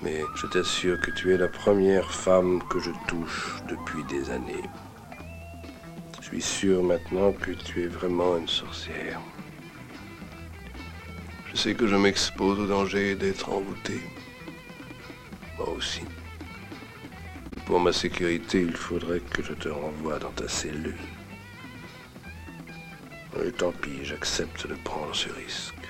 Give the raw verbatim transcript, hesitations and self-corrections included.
mais je t'assure que tu es la première femme que je touche depuis des années. Je suis sûr maintenant que tu es vraiment une sorcière. Je sais que je m'expose au danger d'être envoûté. Moi aussi. Pour ma sécurité, il faudrait que je te renvoie dans ta cellule. Et tant pis, j'accepte de prendre ce risque.